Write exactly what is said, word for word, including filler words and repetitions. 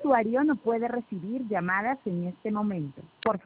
usuario no puede recibir llamadas en este momento. Por